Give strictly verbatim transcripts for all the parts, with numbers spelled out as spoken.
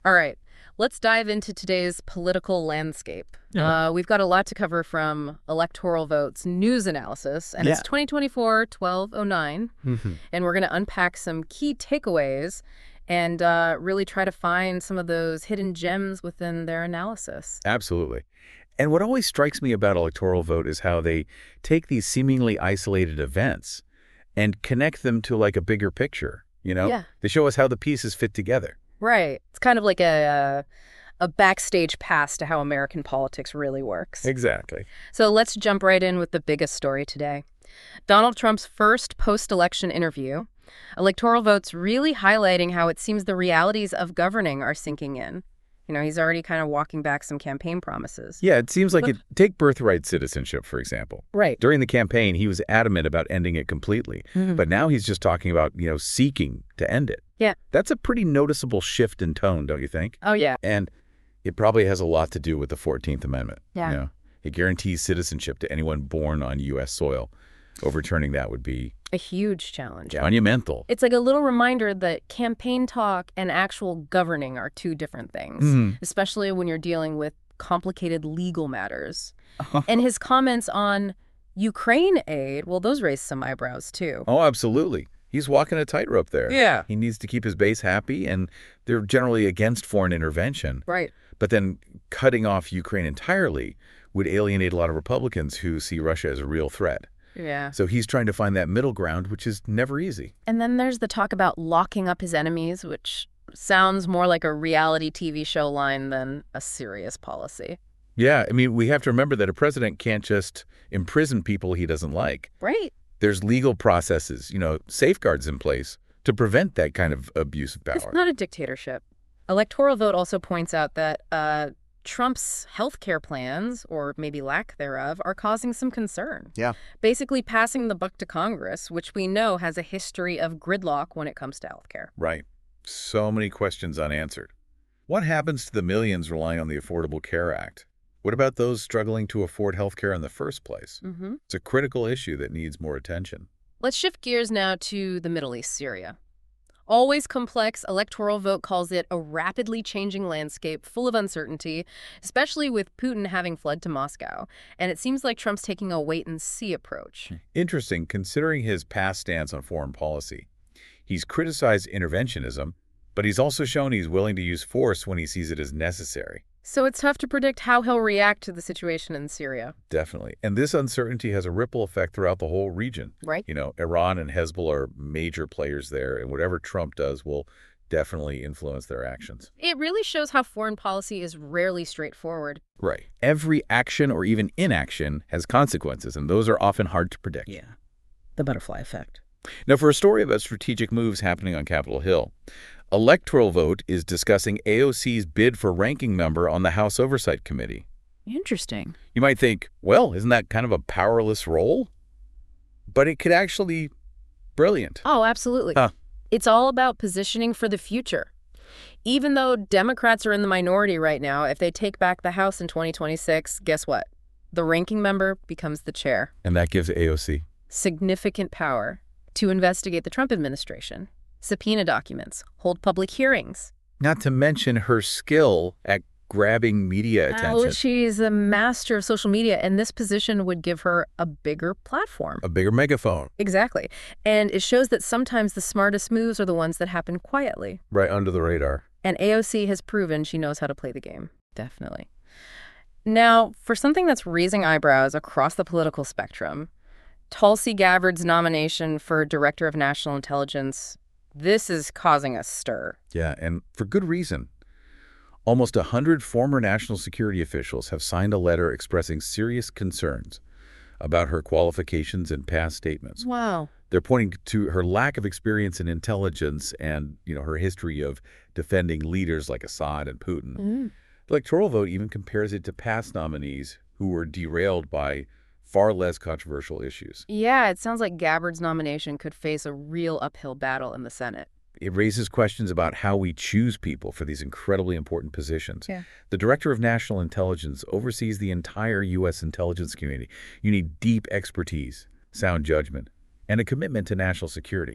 All right, let's dive into today's political landscape. Yeah. Uh, we've got a lot to cover from electoral votes, news analysis, and Yeah. it's twenty twenty-four twelve oh nine, hmm and we're going to unpack some key takeaways and uh, really try to find some of those hidden gems within their analysis. Absolutely. And what always strikes me about electoral vote is how they take these seemingly isolated events and connect them to like a bigger picture, you know? Yeah. They show us how the pieces fit together. Right. It's kind of like a, a, a backstage pass to how American politics really works. Exactly. So let's jump right in with the biggest story today. Donald Trump's first post-election interview. Electoral votes really highlighting how it seems the realities of governing are sinking in. You know, he's already kind of walking back some campaign promises. Yeah, it seems like But- it. Take birthright citizenship, for example. Right. During the campaign, he was adamant about ending it completely. Mhm. But now he's just talking about, you know, seeking to end it. Yeah. That's a pretty noticeable shift in tone, don't you think? Oh, yeah. And it probably has a lot to do with the fourteenth Amendment. Yeah. You know, it guarantees citizenship to anyone born on U S soil. Overturning that would be A huge challenge. monumental. It's like a little reminder that campaign talk and actual governing are two different things, Mhm. especially when you're dealing with complicated legal matters. And his comments on Ukraine aid, well, those raised some eyebrows, too. Oh, absolutely. He's walking a tightrope there. Yeah. He needs to keep his base happy, and they're generally against foreign intervention. Right. But then cutting off Ukraine entirely would alienate a lot of Republicans who see Russia as a real threat. Yeah. So he's trying to find that middle ground, which is never easy. And then there's the talk about locking up his enemies, which sounds more like a reality T V show line than a serious policy. Yeah, I mean, we have to remember that a president can't just imprison people he doesn't like. Right. There's legal processes, you know, safeguards in place to prevent that kind of abuse of It's power. not a dictatorship. Electoral vote also points out that uh, Trump's healthcare plans, or maybe lack thereof, are causing some concern. Yeah. Basically passing the buck to Congress, which we know has a history of gridlock when it comes to healthcare. Right. So many questions unanswered. What happens to the millions relying on the Affordable Care Act? What about those struggling to afford health care in the first place? Mm-hmm. It's a critical issue that needs more attention. Let's shift gears now to the Middle East, Syria. Always complex, electoral vote calls it a rapidly changing landscape full of uncertainty, especially with Putin having fled to Moscow. And it seems like Trump's taking a wait-and-see approach. Interesting, considering his past stance on foreign policy. He's criticized interventionism, but he's also shown he's willing to use force when he sees it as necessary. So it's tough to predict how he'll react to the situation in Syria. Definitely. And this uncertainty has a ripple effect throughout the whole region. Right. You know, Iran and Hezbollah are major players there, and whatever Trump does will definitely influence their actions. It really shows how foreign policy is rarely straightforward. Right. Every action or even inaction has consequences, and those are often hard to predict. Yeah. The butterfly effect. Now, for a story about strategic moves happening on Capitol Hill, Electoral Vote is discussing A O C's bid for ranking member on the House Oversight Committee. Interesting. You might think, well, isn't that kind of a powerless role? But it could actually be brilliant. Oh, absolutely. Huh. It's all about positioning for the future. Even though Democrats are in the minority right now, if they take back the House in twenty twenty-six, guess what? The ranking member becomes the chair. And that gives A O C Significant power to investigate the Trump administration, subpoena documents, hold public hearings. not to mention her skill at grabbing media attention. Oh, she's a master of social media, and this position would give her a bigger platform. A bigger megaphone. Exactly. And it shows that sometimes the smartest moves are the ones that happen quietly. Right under the radar. And A O C has proven she knows how to play the game. Definitely. Now, for something that's raising eyebrows across the political spectrum, Tulsi Gabbard's nomination for Director of National Intelligence, this is causing a stir. Yeah, and for good reason. Almost a hundred former national security officials have signed a letter expressing serious concerns about her qualifications and past statements. Wow. They're pointing to her lack of experience in intelligence and, you know, her history of defending leaders like Assad and Putin. Mm. The Electoral Vote even compares it to past nominees who were derailed by far less controversial issues. Yeah, it sounds like Gabbard's nomination could face a real uphill battle in the Senate. It raises questions about how we choose people for these incredibly important positions. Yeah. The Director of National Intelligence oversees the entire U S intelligence community. You need deep expertise, sound judgment, and a commitment to national security.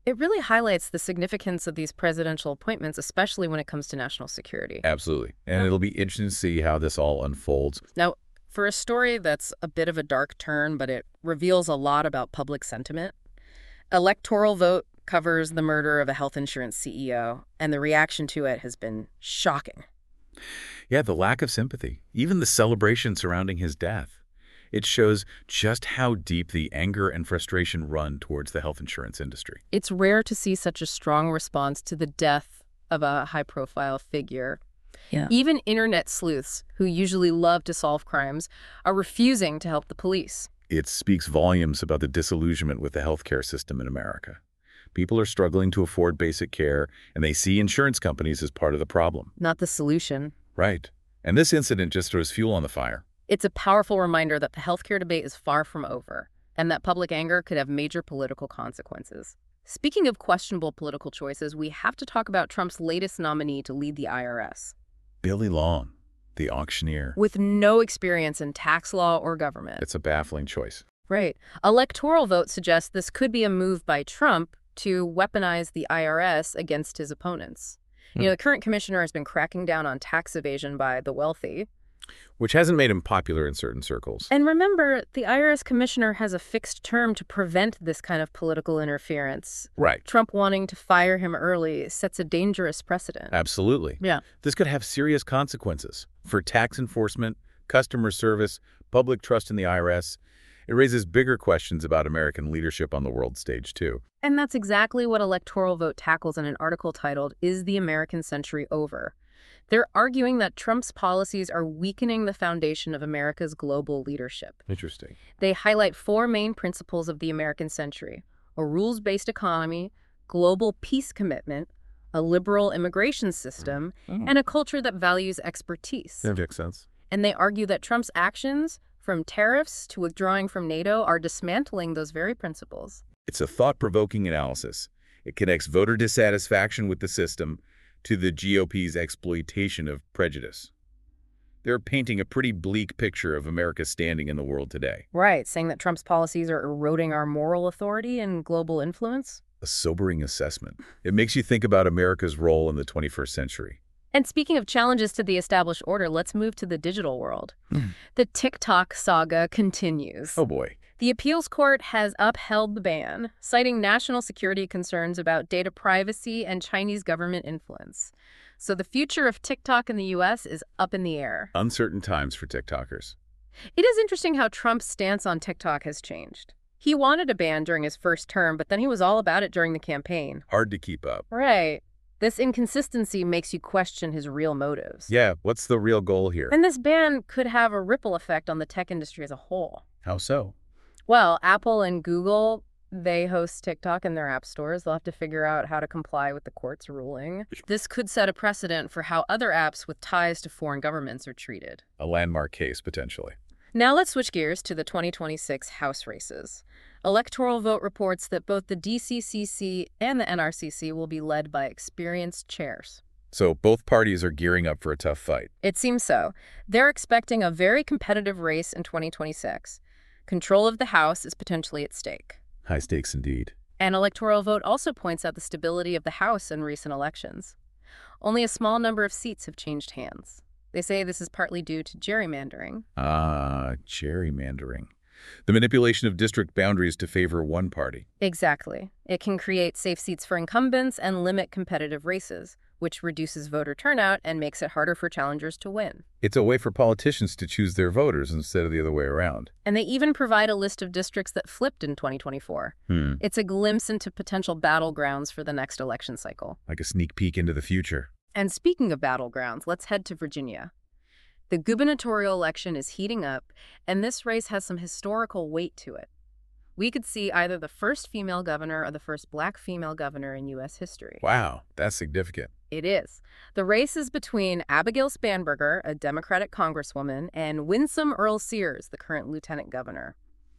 It really highlights the significance of these presidential appointments, especially when it comes to national security. Absolutely. And Yeah. it'll be interesting to see how this all unfolds. Now, for a story that's a bit of a dark turn, but it reveals a lot about public sentiment, Electoral Vote covers the murder of a health insurance C E O, and the reaction to it has been shocking. Yeah, the lack of sympathy, even the celebration surrounding his death. It shows just how deep the anger and frustration run towards the health insurance industry. It's rare to see such a strong response to the death of a high-profile figure. Yeah. Even internet sleuths, who usually love to solve crimes, are refusing to help the police. It speaks volumes about the disillusionment with the healthcare system in America. People are struggling to afford basic care, and they see insurance companies as part of the problem. Not the solution. Right. And this incident just throws fuel on the fire. It's a powerful reminder that the healthcare debate is far from over, and that public anger could have major political consequences. Speaking of questionable political choices, we have to talk about Trump's latest nominee to lead the I R S. Billy Long, the auctioneer. With no experience in tax law or government. It's a baffling choice. Right. Electoral Vote suggests this could be a move by Trump to weaponize the I R S against his opponents. Hmm. You know, the current commissioner has been cracking down on tax evasion by the wealthy. Which hasn't made him popular in certain circles. And remember, the I R S commissioner has a fixed term to prevent this kind of political interference. Right. Trump wanting to fire him early sets a dangerous precedent. Absolutely. Yeah. This could have serious consequences for tax enforcement, customer service, public trust in the I R S. It raises bigger questions about American leadership on the world stage, too. And that's exactly what Electoral Vote tackles in an article titled, "Is the American Century Over?" They're arguing that Trump's policies are weakening the foundation of America's global leadership. Interesting. They highlight four main principles of the American century: a rules-based economy, global peace commitment, a liberal immigration system, Oh. and a culture that values expertise. That makes sense. And they argue that Trump's actions, from tariffs to withdrawing from NATO, are dismantling those very principles. It's a thought-provoking analysis. It connects voter dissatisfaction with the system to the G O P's exploitation of prejudice. They're painting a pretty bleak picture of America's standing in the world today. Right, saying that Trump's policies are eroding our moral authority and global influence. A sobering assessment. It makes you think about America's role in the twenty-first century. And speaking of challenges to the established order, let's move to the digital world. Hmm. The TikTok saga continues. Oh boy. The appeals court has upheld the ban, citing national security concerns about data privacy and Chinese government influence. So the future of TikTok in the U S is up in the air. Uncertain times for TikTokers. It is interesting how Trump's stance on TikTok has changed. He wanted a ban during his first term, but then he was all about it during the campaign. Hard to keep up. Right. This inconsistency makes you question his real motives. Yeah, what's the real goal here? And this ban could have a ripple effect on the tech industry as a whole. How so? Well, Apple and Google, they host TikTok in their app stores. They'll have to figure out how to comply with the court's ruling. This could set a precedent for how other apps with ties to foreign governments are treated. A landmark case, potentially. Now let's switch gears to the twenty twenty-six House races. Electoral Vote reports that both the D C C C and the N R C C will be led by experienced chairs. So both parties are gearing up for a tough fight. It seems so. They're expecting a very competitive race in twenty twenty-six. Control of the House is potentially at stake. High stakes indeed. An Electoral Vote also points out the stability of the House in recent elections. Only a small number of seats have changed hands. They say this is partly due to gerrymandering. Ah, gerrymandering. The manipulation of district boundaries to favor one party. Exactly. It can create safe seats for incumbents and limit competitive races, which reduces voter turnout and makes it harder for challengers to win. It's a way for politicians to choose their voters instead of the other way around. And they even provide a list of districts that flipped in twenty twenty-four. Hmm. It's a glimpse into potential battlegrounds for the next election cycle. Like a sneak peek into the future. And speaking of battlegrounds, let's head to Virginia. The gubernatorial election is heating up, and this race has some historical weight to it. We could see either the first female governor or the first black female governor in U S history. Wow, that's significant. It is. The race is between Abigail Spanberger, a Democratic congresswoman, and Winsome Earl Sears, the current lieutenant governor.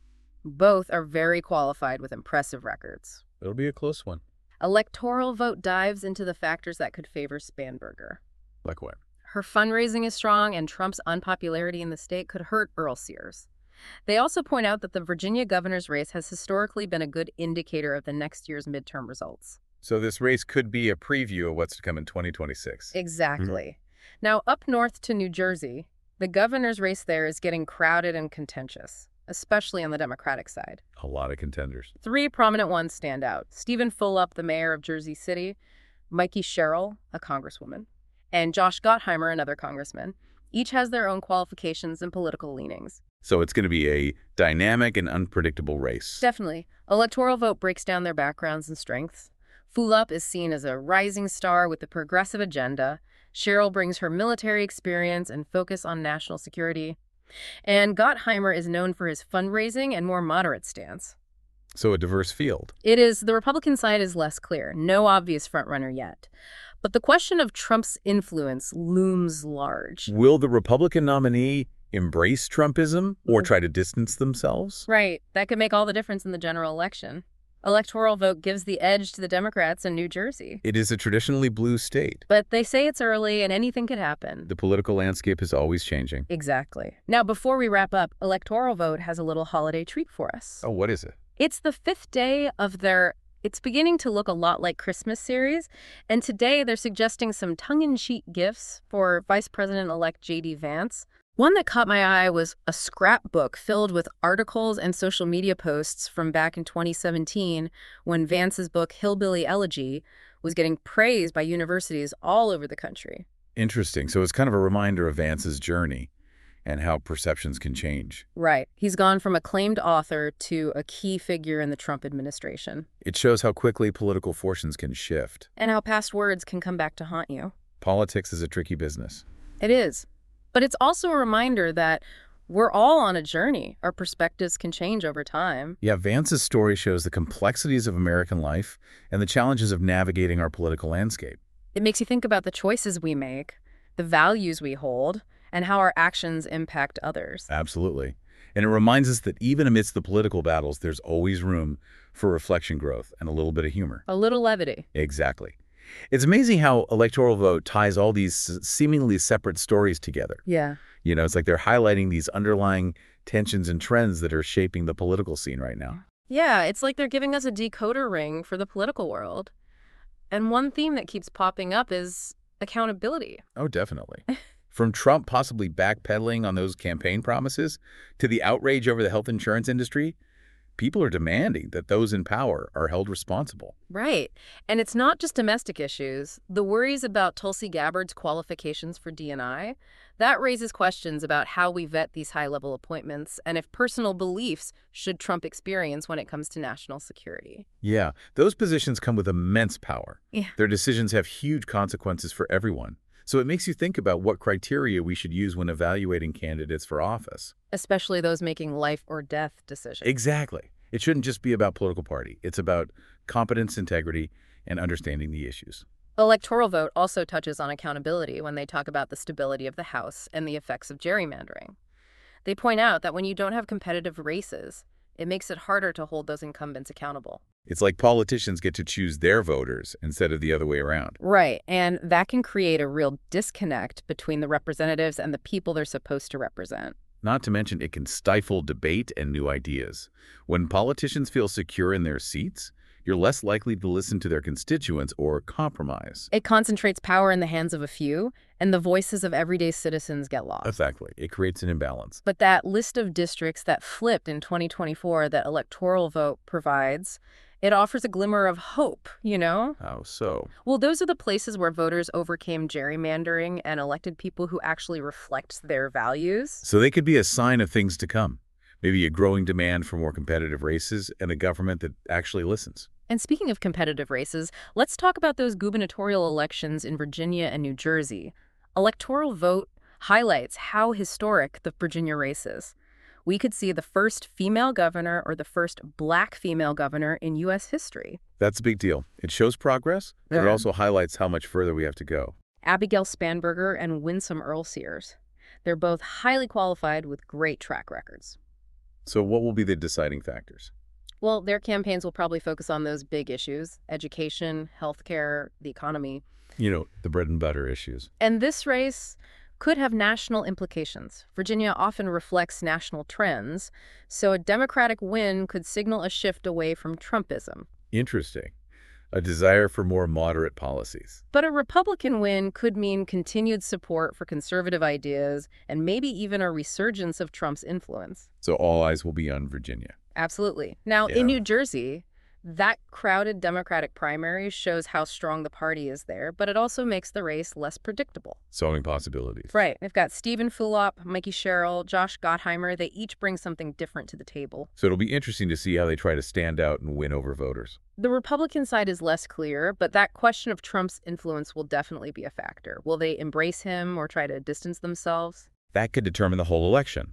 Both are very qualified with impressive records. It'll be a close one. Electoral Vote dives into the factors that could favor Spanberger. Like what? Her fundraising is strong, and Trump's unpopularity in the state could hurt Earl Sears. They also point out that the Virginia governor's race has historically been a good indicator of the next year's midterm results. So this race could be a preview of what's to come in twenty twenty-six. Exactly. Now, up north to New Jersey, the governor's race there is getting crowded and contentious, especially on the Democratic side. A lot of contenders. Three prominent ones stand out. Stephen Fulop, the mayor of Jersey City, Mikey Sherrill, a congresswoman, and Josh Gottheimer, another congressman. Each has their own qualifications and political leanings. So it's going to be a dynamic and unpredictable race. Definitely. Electoral Vote breaks down their backgrounds and strengths. Fulop is seen as a rising star with a progressive agenda. Sherrill brings her military experience and focus on national security. And Gottheimer is known for his fundraising and more moderate stance. So a diverse field. It is. The Republican side is less clear. No obvious frontrunner yet. But the question of Trump's influence looms large. Will the Republican nominee embrace Trumpism or try to distance themselves? Right. That could make all the difference in the general election. Electoral Vote gives the edge to the Democrats in New Jersey. It is a traditionally blue state. But they say it's early and anything could happen. The political landscape is always changing. Exactly. Now, before we wrap up, Electoral Vote has a little holiday treat for us. Oh, what is it? It's the fifth day of their It's Beginning to Look a Lot Like Christmas series, and today they're suggesting some tongue-in-cheek gifts for Vice President-elect J D Vance. One that caught my eye was a scrapbook filled with articles and social media posts from back in twenty seventeen when Vance's book Hillbilly Elegy was getting praised by universities all over the country. Interesting. So it's kind of a reminder of Vance's journey and how perceptions can change. Right. He's gone from acclaimed author to a key figure in the Trump administration. It shows how quickly political fortunes can shift. And how past words can come back to haunt you. Politics is a tricky business. It is. But it's also a reminder that we're all on a journey. Our perspectives can change over time. Yeah, Vance's story shows the complexities of American life and the challenges of navigating our political landscape. It makes you think about the choices we make, the values we hold, and how our actions impact others. Absolutely. And it reminds us that even amidst the political battles, there's always room for reflection, growth, and a little bit of humor. A little levity. Exactly. It's amazing how Electoral Vote ties all these seemingly separate stories together. Yeah. You know, it's like they're highlighting these underlying tensions and trends that are shaping the political scene right now. Yeah, it's like they're giving us a decoder ring for the political world. And one theme that keeps popping up is accountability. Oh, definitely. From Trump possibly backpedaling on those campaign promises to the outrage over the health insurance industry, people are demanding that those in power are held responsible. Right. And it's not just domestic issues. The worries about Tulsi Gabbard's qualifications for D and I, that raises questions about how we vet these high-level appointments and if personal beliefs should trump experience when it comes to national security. Yeah, those positions come with immense power. Yeah. Their decisions have huge consequences for everyone. So it makes you think about what criteria we should use when evaluating candidates for office. Especially those making life or death decisions. Exactly. It shouldn't just be about political party. It's about competence, integrity, and understanding the issues. Electoral Vote also touches on accountability when they talk about the stability of the House and the effects of gerrymandering. They point out that when you don't have competitive races, it makes it harder to hold those incumbents accountable. It's like politicians get to choose their voters instead of the other way around. Right, and that can create a real disconnect between the representatives and the people they're supposed to represent. Not to mention, it can stifle debate and new ideas. When politicians feel secure in their seats, you're less likely to listen to their constituents or compromise. It concentrates power in the hands of a few, and the voices of everyday citizens get lost. Exactly. It creates an imbalance. But that list of districts that flipped in twenty twenty-four that Electoral Vote provides, it offers a glimmer of hope, you know? How so? Well, those are the places where voters overcame gerrymandering and elected people who actually reflect their values. So they could be a sign of things to come. Maybe a growing demand for more competitive races and a government that actually listens. And speaking of competitive races, let's talk about those gubernatorial elections in Virginia and New Jersey. Electoral Vote highlights how historic the Virginia race is. We could see the first female governor or the first black female governor in U S history. That's a big deal. It shows progress, but it Yeah. also highlights how much further we have to go. Abigail Spanberger and Winsome Earl Sears. They're both highly qualified with great track records. So what will be the deciding factors? Well, their campaigns will probably focus on those big issues: education, healthcare, the economy. You know, the bread and butter issues. And this race could have national implications. Virginia often reflects national trends, so a Democratic win could signal a shift away from Trumpism. Interesting. A desire for more moderate policies. But a Republican win could mean continued support for conservative ideas and maybe even a resurgence of Trump's influence. So all eyes will be on Virginia. Absolutely. Now, Yeah. in New Jersey, that crowded Democratic primary shows how strong the party is there, but it also makes the race less predictable. Solving possibilities. Right. They've got Stephen Fulop, Mikey Sherrill, Josh Gottheimer. They each bring something different to the table. So it'll be interesting to see how they try to stand out and win over voters. The Republican side is less clear, but that question of Trump's influence will definitely be a factor. Will they embrace him or try to distance themselves? That could determine the whole election.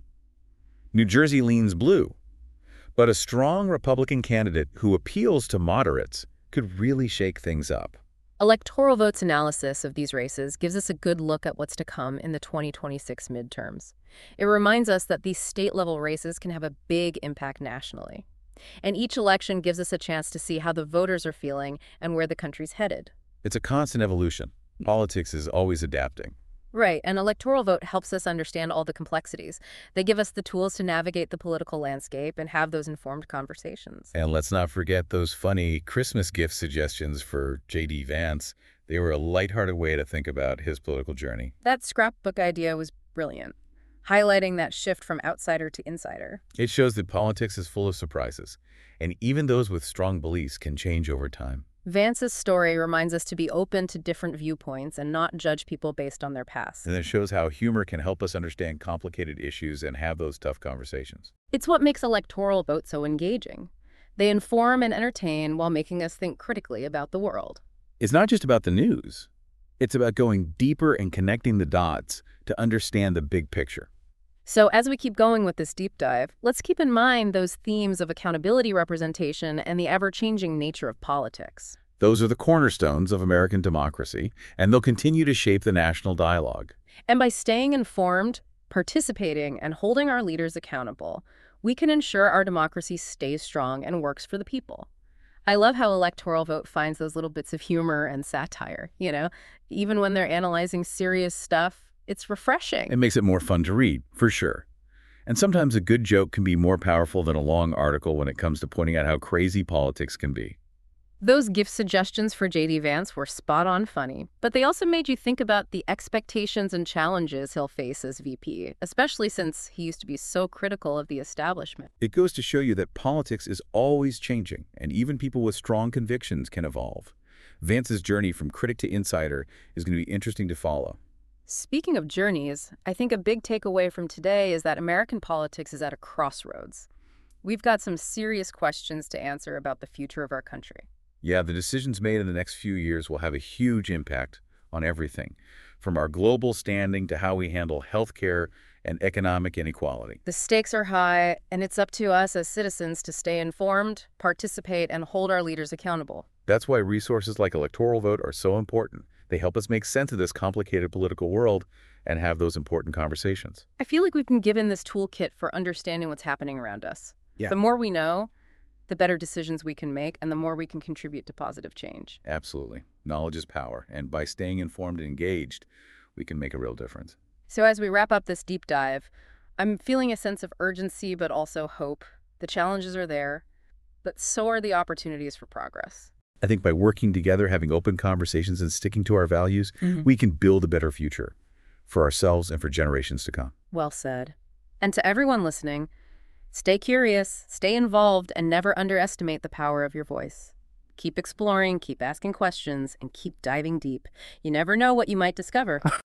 New Jersey leans blue, but a strong Republican candidate who appeals to moderates could really shake things up. Electoral Vote's analysis of these races gives us a good look at what's to come in the twenty twenty-six midterms. It reminds us that these state-level races can have a big impact nationally. And each election gives us a chance to see how the voters are feeling and where the country's headed. It's a constant evolution. Politics is always adapting. Right, and Electoral Vote helps us understand all the complexities. They give us the tools to navigate the political landscape and have those informed conversations. And let's not forget those funny Christmas gift suggestions for J D Vance. They were a lighthearted way to think about his political journey. That scrapbook idea was brilliant, highlighting that shift from outsider to insider. It shows that politics is full of surprises, and even those with strong beliefs can change over time. Vance's story reminds us to be open to different viewpoints and not judge people based on their past. And it shows how humor can help us understand complicated issues and have those tough conversations. It's what makes Electoral Vote so engaging. They inform and entertain while making us think critically about the world. It's not just about the news. It's about going deeper and connecting the dots to understand the big picture. So as we keep going with this deep dive, let's keep in mind those themes of accountability, representation, and the ever-changing nature of politics. Those are the cornerstones of American democracy, and they'll continue to shape the national dialogue. And by staying informed, participating, and holding our leaders accountable, we can ensure our democracy stays strong and works for the people. I love how Electoral Vote finds those little bits of humor and satire, you know? Even when they're analyzing serious stuff, it's refreshing. It makes it more fun to read, for sure. And sometimes a good joke can be more powerful than a long article when it comes to pointing out how crazy politics can be. Those gift suggestions for J D Vance were spot-on funny, but they also made you think about the expectations and challenges he'll face as V P, especially since he used to be so critical of the establishment. It goes to show you that politics is always changing, and even people with strong convictions can evolve. Vance's journey from critic to insider is going to be interesting to follow. Speaking of journeys, I think a big takeaway from today is that American politics is at a crossroads. We've got some serious questions to answer about the future of our country. Yeah, the decisions made in the next few years will have a huge impact on everything, from our global standing to how we handle healthcare and economic inequality. The stakes are high, and it's up to us as citizens to stay informed, participate, and hold our leaders accountable. That's why resources like Electoral Vote are so important. They help us make sense of this complicated political world and have those important conversations. I feel like we've been given this toolkit for understanding what's happening around us. Yeah. The more we know, the better decisions we can make, and the more we can contribute to positive change. Absolutely. Knowledge is power, and by staying informed and engaged, we can make a real difference. So as we wrap up this deep dive, I'm feeling a sense of urgency but also hope. The challenges are there, but so are the opportunities for progress. I think by working together, having open conversations, and sticking to our values, Mm-hmm. we can build a better future for ourselves and for generations to come. Well said. And to everyone listening, stay curious, stay involved, and never underestimate the power of your voice. Keep exploring, keep asking questions, and keep diving deep. You never know what you might discover.